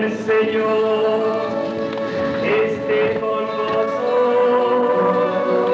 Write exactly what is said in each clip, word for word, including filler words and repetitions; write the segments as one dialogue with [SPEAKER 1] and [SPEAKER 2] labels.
[SPEAKER 1] el Señor esté con vosotros.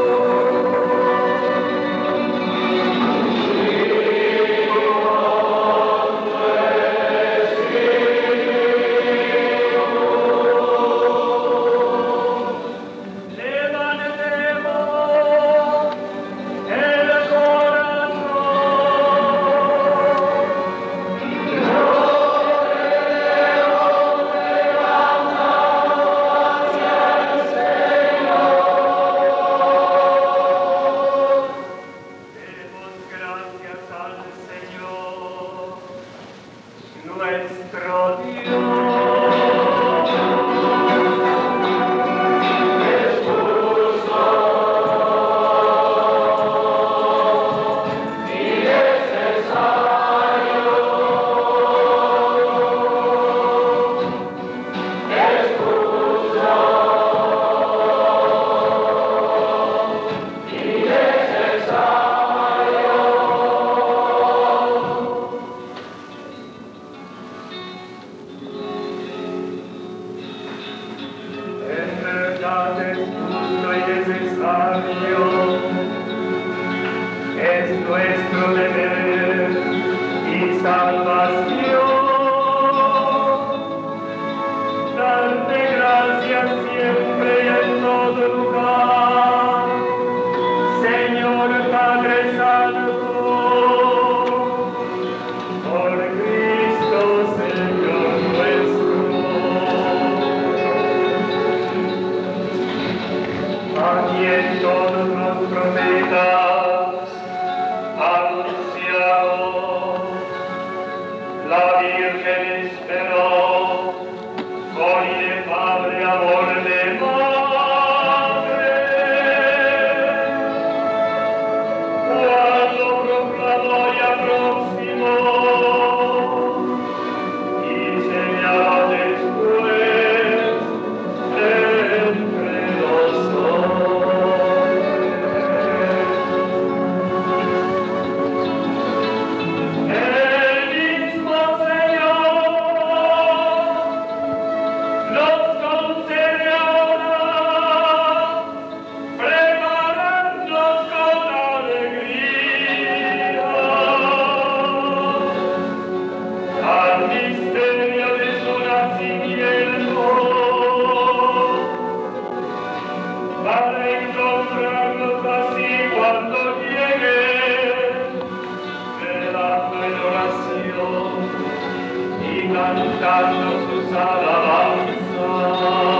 [SPEAKER 1] Es nuestro deber y salvación darte gracias siempre y en todo lugar, Señor Padre Santo, por Cristo Señor nuestro, a quien todos los profetas anunciado, la Virgen esperó con inefable amor de madre, cuando proclamó y aproximó y señaló después entre los hombres. Para encontrarnos así cuando llegue, velando en oración y cantando sus alabanzas.